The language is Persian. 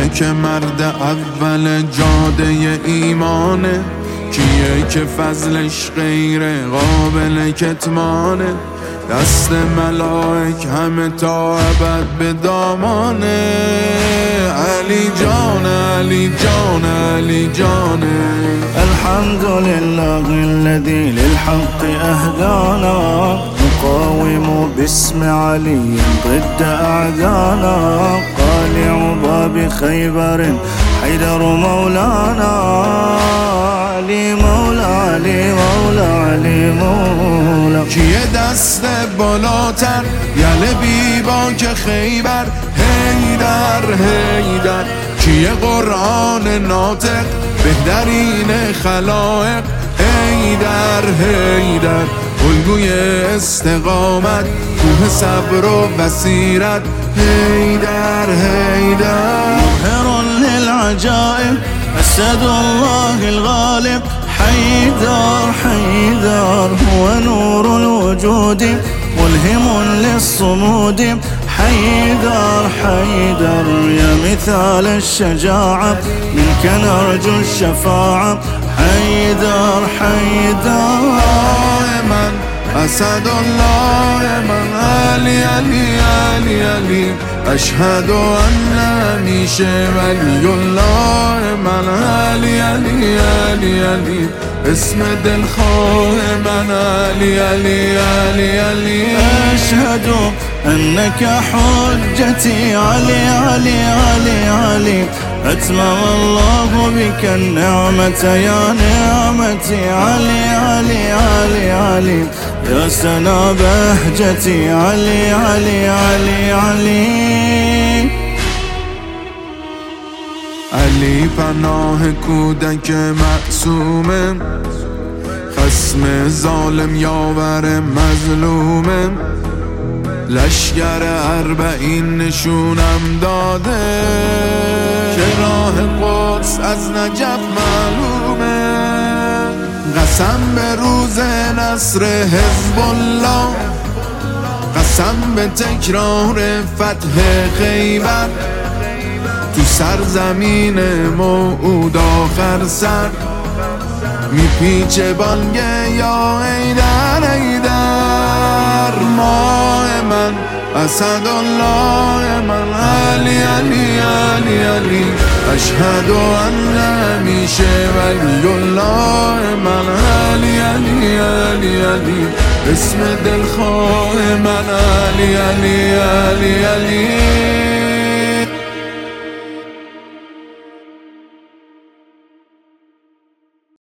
که مرد اول جاده ایمانه، کیه که فضلش غیر قابل کتمانه، دست ملائک همه تا ابد به دامانه. علی جان علی جان علی جان. الحمد لله الذي للحق أهدانا، نقاوم باسم علي ضد أعدانا، قالع باب خيبر حيدر مولانا، علي مولا علي مولا علي مولا. کیه دست بالاتر یله بی باک خیبر، حیدر حیدر. کیه قرآن ناطق بهترین خلائق، حیدر حیدر. الگوی استقامت کوه صبر و بصیرت، حیدر حیدر. مظهر للعجائب أسد الله الغالب، حيدر حيدر. هو نور الوجود ملهم للصمود، حيدر حيدر. يا مثال الشجاعة منك نرجو الشفاعة، حيدر حيدر. من أسد الله من علي علي علي علي، أشهد أن میشه ولی الله من علي علي علي علي، اسم دلخواه من علي علي علي علي. أشهد أنك حجتي علي علي علي علي، أتمم الله بك النعمة يا نعمتي علي علي علي علي، يا سنا بهجتي علي علي علي علي. علی پناه کودک معصومه، خصم ظالم یاور مظلومه، لشگر اربعین نشونم داده، که راه قدس از نجف معلومه. قسم به روز نصر حزب الله، قسم به تکرار فتح خیبر، تو سرزمین موعود آخر سر میپیچه بانگه یا حیدر حیدر. ماه من اسد الله من علی علی علی علی، اشهد ان میشه ولی الله من علی علی علی علی، اسم دلخواه من علی علی علی.